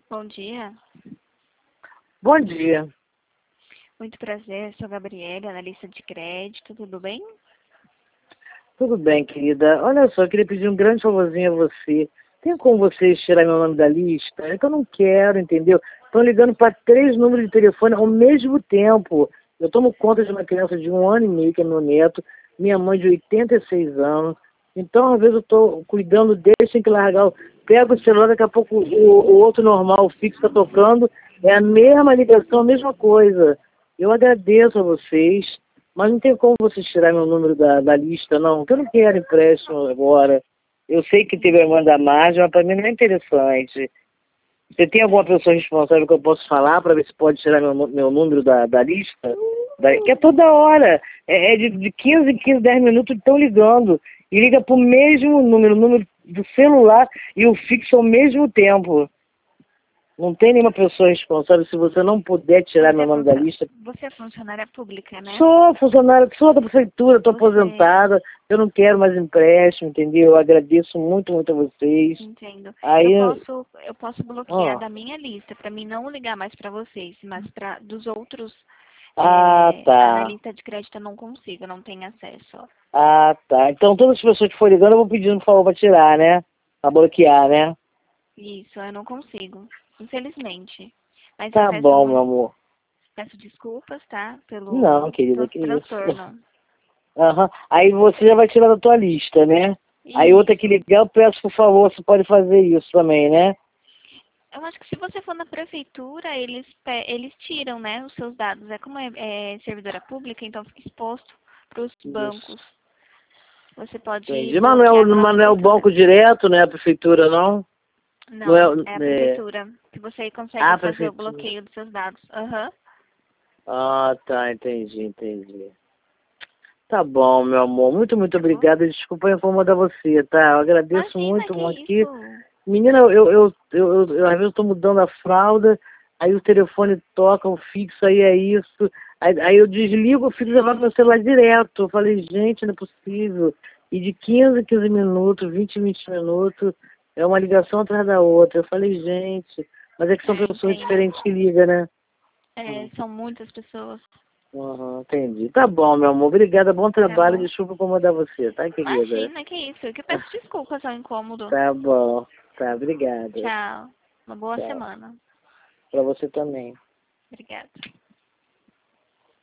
Bom dia. Bom dia. Muito prazer, sou Gabriela, analista de crédito, tudo bem? Tudo bem, querida. Olha só, eu queria pedir um grande favorzinho a você. Tem como vocês tirar meu nome da lista? É que eu não quero, entendeu? Estão ligando para 3 números de telefone ao mesmo tempo. Eu tomo conta de uma criança de 1 ano e meio, que é meu neto, minha mãe de 86 anos. Então, às vezes, eu estou cuidando deles, tem que largar. Pego o celular, daqui a pouco o outro normal, o fixo, está tocando. É a mesma ligação, a mesma coisa. Eu agradeço a vocês, mas não tem como vocês tirar meu número da lista, não. Porque eu não quero empréstimo agora. Eu sei que teve a irmã da margem, mas para mim não é interessante. Você tem alguma pessoa responsável que eu posso falar para ver se pode tirar meu número da lista? Que é toda hora. É de 15 em 15, 10 minutos estão ligando. E liga para o mesmo número, o número do celular e o fixo ao mesmo tempo. Não tem nenhuma pessoa responsável. Se você não puder tirar meu nome da lista. Você é funcionária pública, né? Sou funcionária, sou da prefeitura, estou aposentada. Eu não quero mais empréstimo, entendeu? Eu agradeço muito, muito a vocês. Entendo. Aí, Eu posso bloquear da minha lista, para mim não ligar mais para vocês, mas dos outros, tá. na lista de crédito eu não consigo, eu não tenho acesso. Ah, tá. Então todas as pessoas que forem ligando eu vou pedindo, por favor, para tirar, né? Para bloquear, né? Isso, eu não consigo, infelizmente. Mas eu Tá bom, meu amor. peço desculpas, tá? Não, querida, Pelo que isso. transtorno. Aham. Aí você já vai tirar da tua lista, né? Aí outra que ligar, eu peço, por favor, você pode fazer isso também, né? Eu acho que se você for na prefeitura, eles tiram, né, os seus dados. É como é servidora pública, então fica exposto para os bancos. Você pode Entendi. bloquear Mas não é o prefeitura. banco direto, né? A prefeitura, não? Não Não, é a prefeitura. Que você consegue a fazer o prefeitura. bloqueio dos seus dados. Aham. Ah, tá, entendi. Tá bom, meu amor. Muito, muito obrigado. Desculpa incomodar você, tá? Eu agradeço Imagina, muito, que muito aqui. isso? Menina, eu às vezes estou mudando a fralda, aí o telefone toca, o fixo, aí é isso. Aí eu desligo o fixo e levo meu celular direto. Eu falei, gente, não é possível. E de 15 em 15 minutos, 20 em 20 minutos, é uma ligação atrás da outra. Eu falei, gente, mas é que são pessoas diferentes que ligam, né? São muitas pessoas. Uhum, entendi. Tá bom, meu amor. Obrigada, bom trabalho. Bom. Desculpa incomodar você, tá, querida? Imagina, que isso? Eu que peço desculpas ao incômodo. Tá bom. Tá, obrigada. Tchau. Uma boa Tchau. semana. Pra você também. Obrigada.